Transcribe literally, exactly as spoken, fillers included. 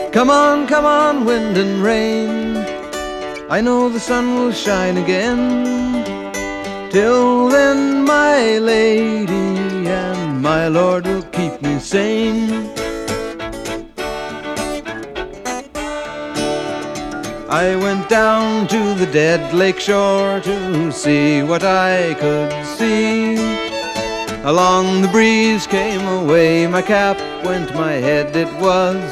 Come on, come on, wind and rain, I know the sun will shine again. Till then, my lady and my lord will keep me sane. I went down to the dead lake shore to see what I could see. Along the breeze came away my cap, went my head, it was